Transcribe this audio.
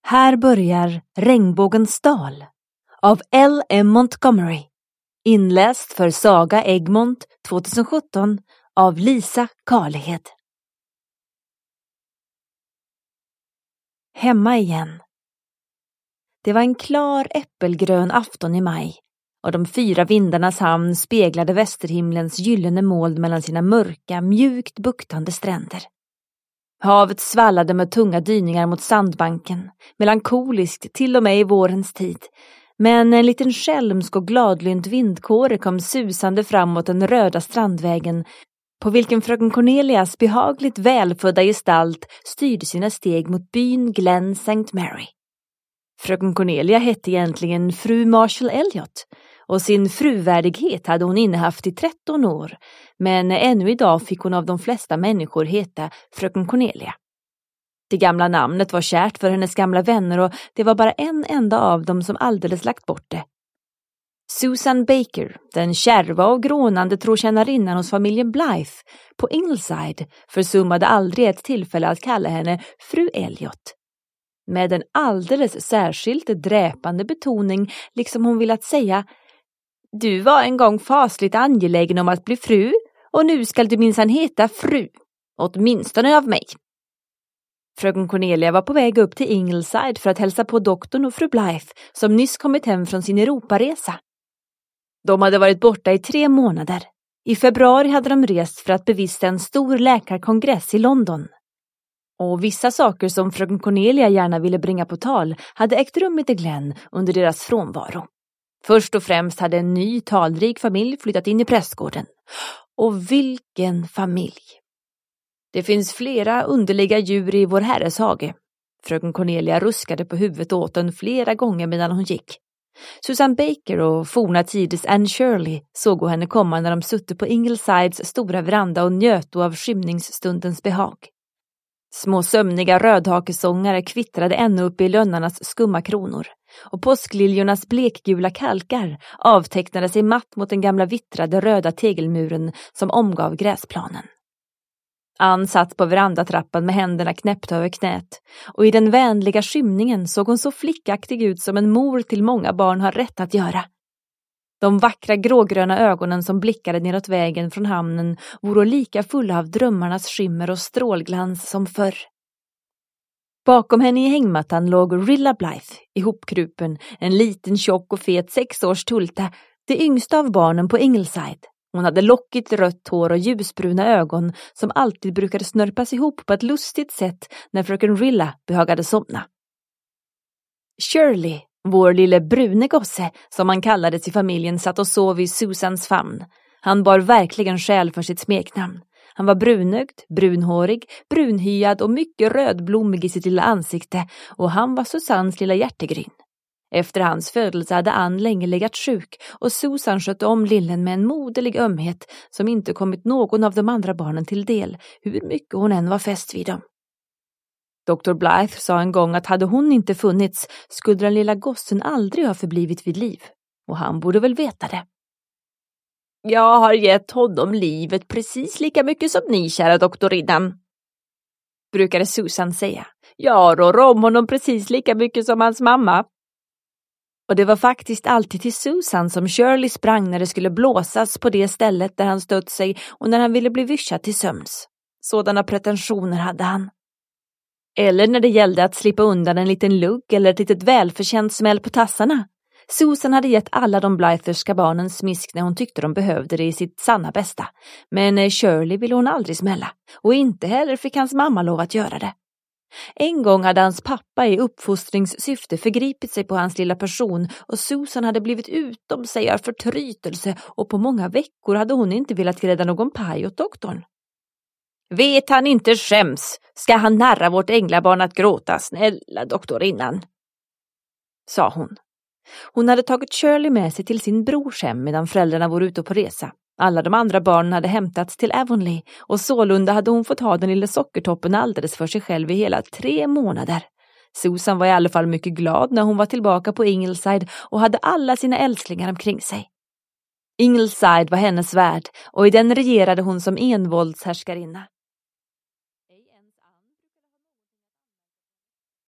Här börjar Regnbågens dal av L.M. Montgomery. Inläst för Saga Egmont 2017 av Lisa Karlhed. Hemma igen. Det var en klar äppelgrön afton i maj och de 4 vindarnas hamn speglade västerhimlens gyllene moln mellan sina mörka, mjukt buktande stränder. Havet svallade med tunga dyningar mot sandbanken, melankoliskt till och med i vårens tid. Men en liten skälmsk och gladlynt vindkåre kom susande framåt den röda strandvägen, på vilken fröken Cornelias behagligt välfödda gestalt styrde sina steg mot byn Glen St. Mary. Fröken Cornelia hette egentligen fru Marshall Elliot, och sin fruvärdighet hade hon innehaft i 13 år, men ännu idag fick hon av de flesta människor heta fröken Cornelia. Det gamla namnet var kärt för hennes gamla vänner och det var bara en enda av dem som alldeles lagt bort det. Susan Baker, den kärva och grånande trotjänarinnan hos familjen Blythe på Ingleside, försummade aldrig ett tillfälle att kalla henne fru Elliot. Med en alldeles särskilt dräpande betoning, liksom hon velat säga: du var en gång fasligt angelägen om att bli fru, och nu skall du minsann heta fru, åtminstone av mig. Fröken Cornelia var på väg upp till Ingleside för att hälsa på doktorn och fru Blythe, som nyss kommit hem från sin Europaresa. De hade varit borta i 3 månader. I februari hade de rest för att bevista en stor läkarkongress i London. Och vissa saker som fröken Cornelia gärna ville bringa på tal hade ägt rum i The Glen under deras frånvaro. Först och främst hade en ny talrik familj flyttat in i prästgården. Och vilken familj! Det finns flera underliga djur i vår herres hage. Fröken Cornelia ruskade på huvudet åt den flera gånger medan hon gick. Susan Baker och forna tiders Anne Shirley såg henne komma när de sutte på Inglesides stora veranda och njöt av skymningsstundens behag. Små sömniga rödhakesångare kvittrade ännu uppe i lönnarnas skumma kronor, och påskliljornas blekgula kalkar avtecknade sig matt mot den gamla vittrade röda tegelmuren som omgav gräsplanen. Ann satt på verandatrappan med händerna knäppta över knät, och i den vänliga skymningen såg hon så flickaktig ut som en mor till många barn har rätt att göra. De vackra grågröna ögonen som blickade neråt vägen från hamnen vore lika fulla av drömmarnas skimmer och strålglans som förr. Bakom henne i hängmattan låg Rilla Blythe, ihopkrupen, en liten tjock och fet 6-års tulta, det yngsta av barnen på Ingleside. Hon hade lockigt rött hår och ljusbruna ögon som alltid brukade snörpas ihop på ett lustigt sätt när fröken Rilla behagade somna. Shirley, vår lille brune gosse, som han kallades i familjen, satt och sov i Susans famn. Han bar verkligen skäl för sitt smeknamn. Han var brunögd, brunhårig, brunhyad och mycket rödblommig i sitt lilla ansikte, och han var Susans lilla hjärtegryn. Efter hans födelse hade Ann länge legat sjuk, och Susan skötte om lillen med en moderlig ömhet som inte kommit någon av de andra barnen till del, hur mycket hon än var fäst vid dem. Dr. Blythe sa en gång att hade hon inte funnits skulle den lilla gossen aldrig ha förblivit vid liv, och han borde väl veta det. Jag har gett honom livet precis lika mycket som ni, kära doktorinnan, brukade Susan säga. Jag rår om honom precis lika mycket som hans mamma. Och det var faktiskt alltid till Susan som Shirley sprang när det skulle blåsas på det stället där han stött sig och när han ville bli vischad till sömns. Sådana pretensioner hade han. Eller när det gällde att slippa undan en liten lugg eller ett litet välförtjänt smäll på tassarna. Susan hade gett alla de Blytherska barnen smisk när hon tyckte de behövde det i sitt sanna bästa. Men Shirley ville hon aldrig smälla, och inte heller fick hans mamma lov att göra det. En gång hade hans pappa i uppfostringssyfte förgripit sig på hans lilla person, och Susan hade blivit utom sig av förtrytelse, och på många veckor hade hon inte velat grädda någon paj åt doktorn. Vet han inte skäms, ska han narra vårt änglabarn att gråta, snälla doktorinnan, sa hon. Hon hade tagit Shirley med sig till sin brors hem medan föräldrarna var ute på resa. Alla de andra barnen hade hämtats till Avonlea, och sålunda hade hon fått ha den lilla sockertoppen alldeles för sig själv i hela 3 månader. Susan var i alla fall mycket glad när hon var tillbaka på Ingleside och hade alla sina älsklingar omkring sig. Ingleside var hennes värld, och i den regerade hon som envåldshärskarinna.